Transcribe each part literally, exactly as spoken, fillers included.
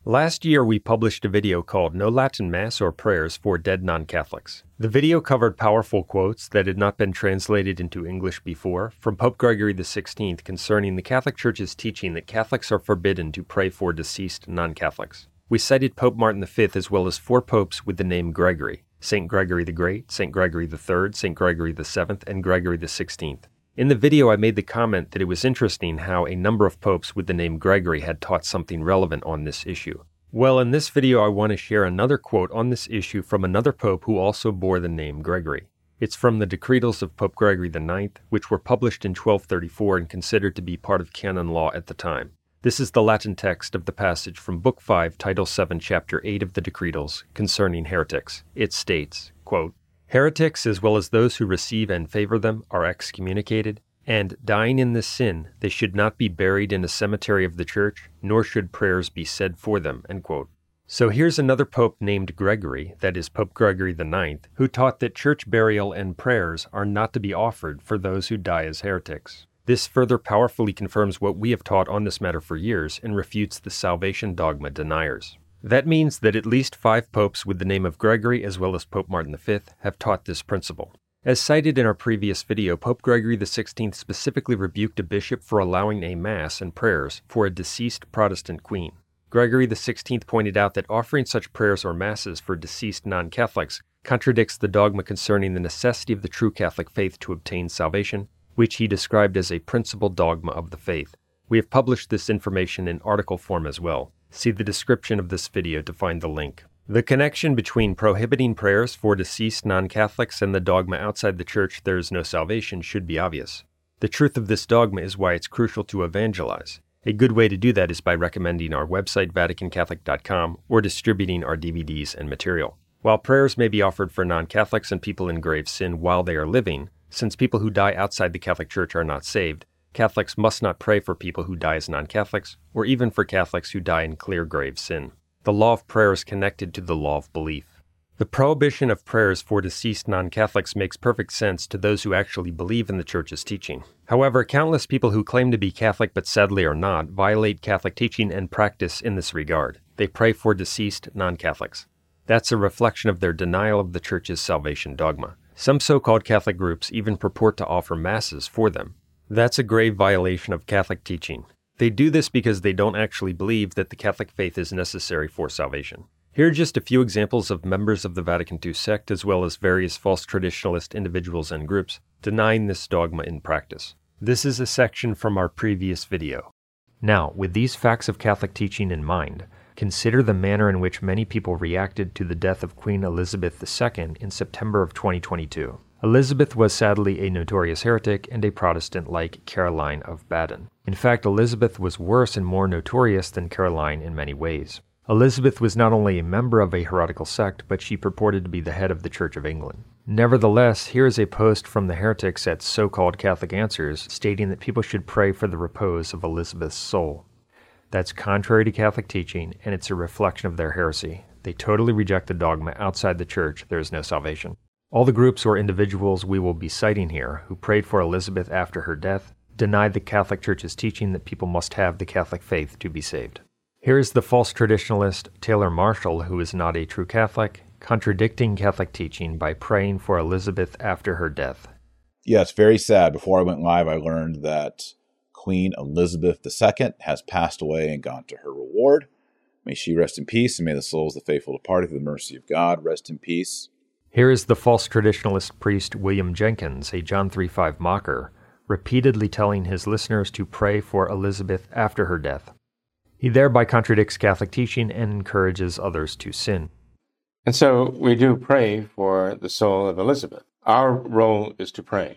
Last year, we published a video called No Latin Mass or Prayers for Dead Non-Catholics. The video covered powerful quotes that had not been translated into English before from Pope Gregory the sixteenth concerning the Catholic Church's teaching that Catholics are forbidden to pray for deceased non-Catholics. We cited Pope Martin the fifth as well as four popes with the name Gregory: Saint Gregory the Great, Saint Gregory the third, Saint Gregory the seventh, and Gregory the sixteenth. In the video, I made the comment that it was interesting how a number of popes with the name Gregory had taught something relevant on this issue. Well, in this video, I want to share another quote on this issue from another pope who also bore the name Gregory. It's from the Decretals of Pope Gregory the ninth, which were published in twelve thirty-four and considered to be part of canon law at the time. This is the Latin text of the passage from Book five, Title seven, Chapter eight of the Decretals concerning heretics. It states, quote, "Heretics, as well as those who receive and favor them, are excommunicated, and, dying in this sin, they should not be buried in a cemetery of the Church, nor should prayers be said for them." End quote. So here's another pope named Gregory, that is Pope Gregory the ninth, who taught that church burial and prayers are not to be offered for those who die as heretics. This further powerfully confirms what we have taught on this matter for years and refutes the salvation dogma deniers. That means that at least five popes with the name of Gregory, as well as Pope Martin the fifth, have taught this principle. As cited in our previous video, Pope Gregory the sixteenth specifically rebuked a bishop for allowing a mass and prayers for a deceased Protestant queen. Gregory the sixteenth pointed out that offering such prayers or masses for deceased non-Catholics contradicts the dogma concerning the necessity of the true Catholic faith to obtain salvation, which he described as a principal dogma of the faith. We have published this information in article form as well. See the description of this video to find the link. The connection between prohibiting prayers for deceased non-Catholics and the dogma outside the Church there is no salvation should be obvious. The truth of this dogma is why it's crucial to evangelize. A good way to do that is by recommending our website, Vatican Catholic dot com, or distributing our D V Ds and material. While prayers may be offered for non-Catholics and people in grave sin while they are living, since people who die outside the Catholic Church are not saved, Catholics must not pray for people who die as non-Catholics, or even for Catholics who die in clear grave sin. The law of prayer is connected to the law of belief. The prohibition of prayers for deceased non-Catholics makes perfect sense to those who actually believe in the Church's teaching. However, countless people who claim to be Catholic but sadly are not violate Catholic teaching and practice in this regard. They pray for deceased non-Catholics. That's a reflection of their denial of the Church's salvation dogma. Some so-called Catholic groups even purport to offer masses for them. That's a grave violation of Catholic teaching. They do this because they don't actually believe that the Catholic faith is necessary for salvation. Here are just a few examples of members of the Vatican two sect, as well as various false traditionalist individuals and groups, denying this dogma in practice. This is a section from our previous video. Now, with these facts of Catholic teaching in mind, consider the manner in which many people reacted to the death of Queen Elizabeth the second in September of twenty twenty-two. Elizabeth was sadly a notorious heretic and a Protestant like Caroline of Baden. In fact, Elizabeth was worse and more notorious than Caroline in many ways. Elizabeth was not only a member of a heretical sect, but she purported to be the head of the Church of England. Nevertheless, here is a post from the heretics at So-Called Catholic Answers stating that people should pray for the repose of Elizabeth's soul. That's contrary to Catholic teaching, and it's a reflection of their heresy. They totally reject the dogma outside the Church there is no salvation. All the groups or individuals we will be citing here who prayed for Elizabeth after her death denied the Catholic Church's teaching that people must have the Catholic faith to be saved. Here is the false traditionalist Taylor Marshall, who is not a true Catholic, contradicting Catholic teaching by praying for Elizabeth after her death. Yeah, it's very sad. Before I went live, I learned that Queen Elizabeth the second has passed away and gone to her reward. May she rest in peace, and may the souls of the faithful departed through the mercy of God rest in peace. Here is the false traditionalist priest William Jenkins, a John three five mocker, repeatedly telling his listeners to pray for Elizabeth after her death. He thereby contradicts Catholic teaching and encourages others to sin. And so we do pray for the soul of Elizabeth. Our role is to pray.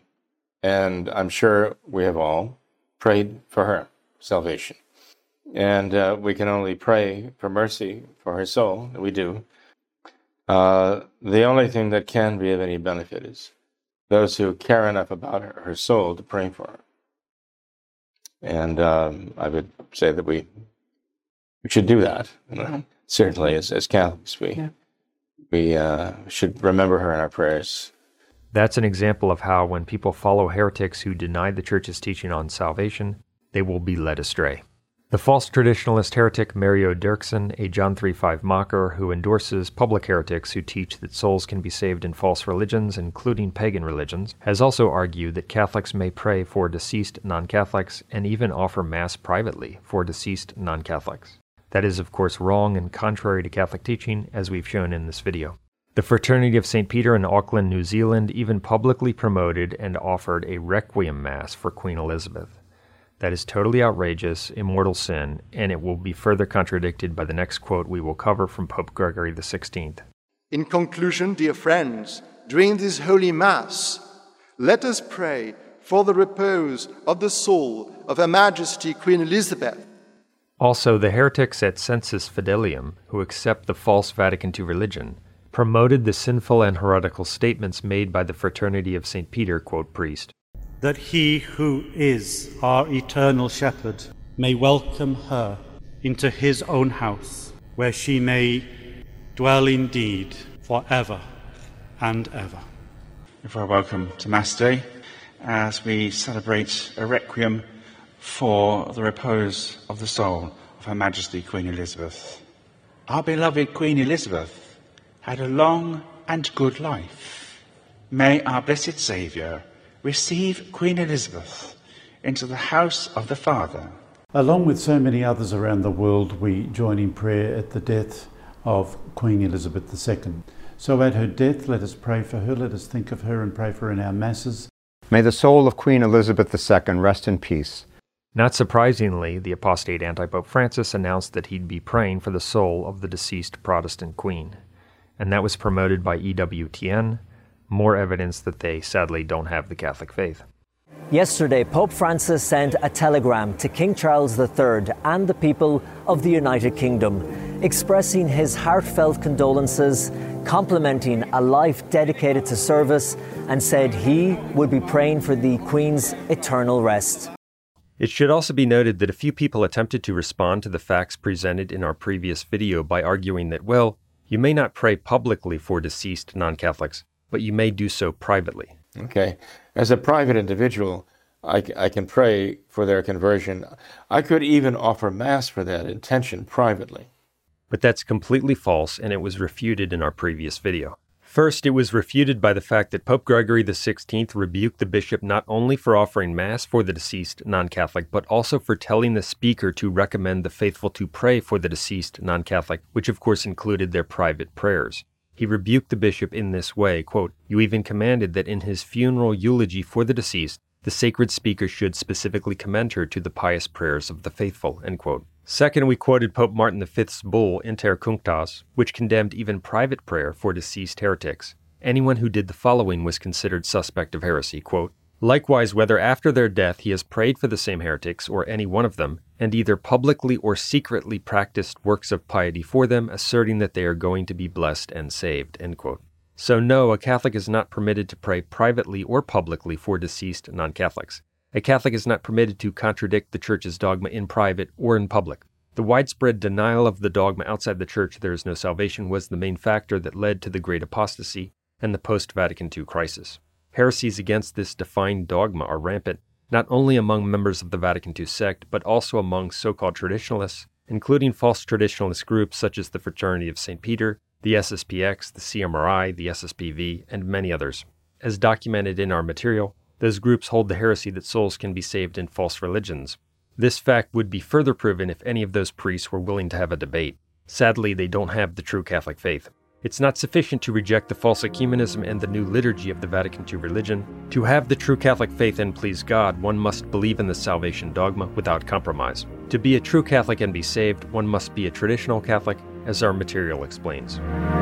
And I'm sure we have all prayed for her salvation. And uh, we can only pray for mercy for her soul. We do. Uh, the only thing that can be of any benefit is those who care enough about her, her soul to pray for her. And um, I would say that we we should do that. You know? Certainly, as, as Catholics, we, yeah. we uh, should remember her in our prayers. That's an example of how when people follow heretics who deny the Church's teaching on salvation, they will be led astray. The false traditionalist heretic Mario Dirksen, a John three five mocker who endorses public heretics who teach that souls can be saved in false religions, including pagan religions, has also argued that Catholics may pray for deceased non-Catholics and even offer Mass privately for deceased non-Catholics. That is, of course, wrong and contrary to Catholic teaching, as we've shown in this video. The Fraternity of Saint Peter in Auckland, New Zealand, even publicly promoted and offered a Requiem Mass for Queen Elizabeth. That is totally outrageous, immortal sin, and it will be further contradicted by the next quote we will cover from Pope Gregory the sixteenth. In conclusion, dear friends, during this Holy Mass, let us pray for the repose of the soul of Her Majesty Queen Elizabeth. Also, the heretics at Sensus Fidelium, who accept the false Vatican two religion, promoted the sinful and heretical statements made by the Fraternity of Saint Peter, quote, priest, that he who is our eternal shepherd may welcome her into his own house, where she may dwell indeed forever and ever. If I welcome to Mass Day, as we celebrate a requiem for the repose of the soul of Her Majesty Queen Elizabeth. Our beloved Queen Elizabeth had a long and good life. May our blessed Saviour receive Queen Elizabeth into the house of the Father. Along with so many others around the world, we join in prayer at the death of Queen Elizabeth the Second. So at her death, let us pray for her, let us think of her and pray for her in our Masses. May the soul of Queen Elizabeth the Second rest in peace. Not surprisingly, the apostate anti-Pope Francis announced that he'd be praying for the soul of the deceased Protestant queen. And that was promoted by E W T N, more evidence that they sadly don't have the Catholic faith. Yesterday, Pope Francis sent a telegram to King Charles the Third and the people of the United Kingdom, expressing his heartfelt condolences, complimenting a life dedicated to service, and said he would be praying for the Queen's eternal rest. It should also be noted that a few people attempted to respond to the facts presented in our previous video by arguing that, well, you may not pray publicly for deceased non-Catholics, but you may do so privately. Okay. As a private individual, I, I can pray for their conversion. I could even offer Mass for that intention privately. But that's completely false, and it was refuted in our previous video. First, it was refuted by the fact that Pope Gregory the sixteenth rebuked the bishop not only for offering Mass for the deceased non-Catholic, but also for telling the speaker to recommend the faithful to pray for the deceased non-Catholic, which of course included their private prayers. He rebuked the bishop in this way, quote, "You even commanded that in his funeral eulogy for the deceased, the sacred speaker should specifically commend her to the pious prayers of the faithful," end quote. Second, we quoted Pope Martin the Fifth's bull, Inter Cunctas, which condemned even private prayer for deceased heretics. Anyone who did the following was considered suspect of heresy, quote, "Likewise, whether after their death he has prayed for the same heretics, or any one of them, and either publicly or secretly practiced works of piety for them, asserting that they are going to be blessed and saved," end quote. So no, a Catholic is not permitted to pray privately or publicly for deceased non-Catholics. A Catholic is not permitted to contradict the Church's dogma in private or in public. The widespread denial of the dogma outside the Church there is no salvation was the main factor that led to the Great Apostasy and the post-Vatican two crisis. Heresies against this defined dogma are rampant, not only among members of the Vatican two sect, but also among so-called traditionalists, including false traditionalist groups such as the Fraternity of Saint Peter, the S S P X, the C M R I, the S S P V, and many others. As documented in our material, those groups hold the heresy that souls can be saved in false religions. This fact would be further proven if any of those priests were willing to have a debate. Sadly, they don't have the true Catholic faith. It's not sufficient to reject the false ecumenism and the new liturgy of the Vatican two religion. To have the true Catholic faith and please God, one must believe in the salvation dogma without compromise. To be a true Catholic and be saved, one must be a traditional Catholic, as our material explains.